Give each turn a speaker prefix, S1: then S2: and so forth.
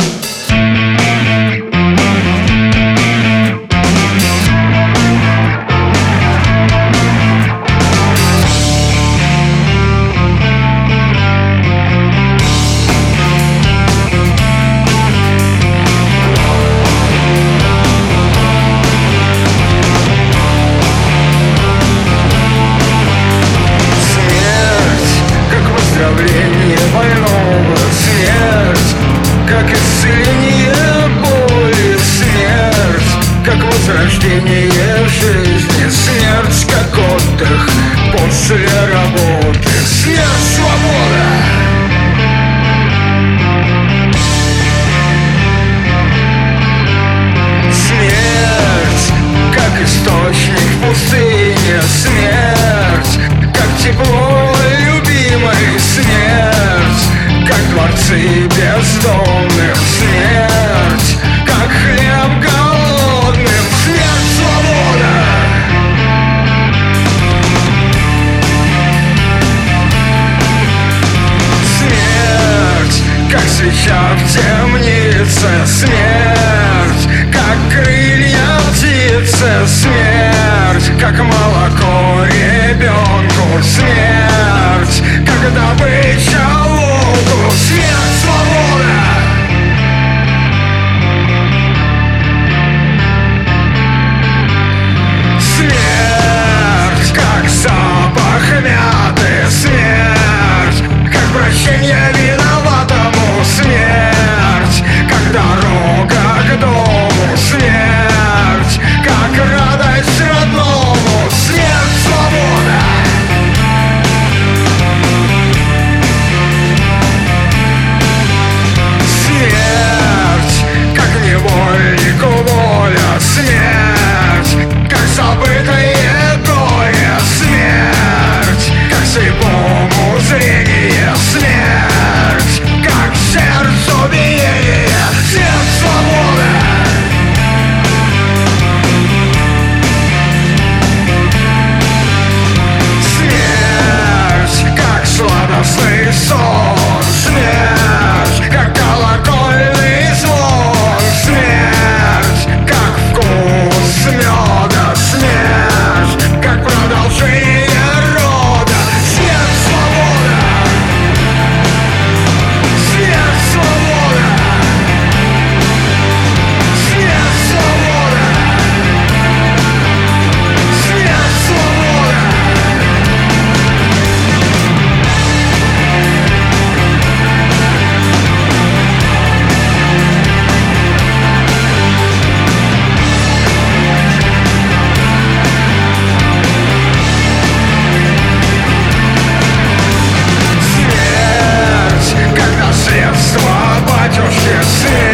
S1: Рождение жизни, смерть как отдых после работы, смерть свобода. Смерть как источник в пустыне, смерть как тепло любимой, смерть как дворцы бездомных, смерть как хлеб голодным. Как свеча в темнице, смерть как крылья птицы, смерть как молоко ребенку, смерть как добыча волку, смерть свобода. Смерть как запах мяты, смерть как прощение виноватому, смерть как дорога к дому, смерть как радость родному, смерть свобода. Смерть как невольнику воля, смерть как забытое горе, смерть как слепому зрение, смерть как сердцу биение, смерть свобода. Смерть как сладостный сон, смерть как колокольный звон, смерть как вкус меда, смерть как продолжение рода, смерть свобода. Смерть свобода. Смерть свобода. Смерть свобода. Смерть как наследство батюшки, смерть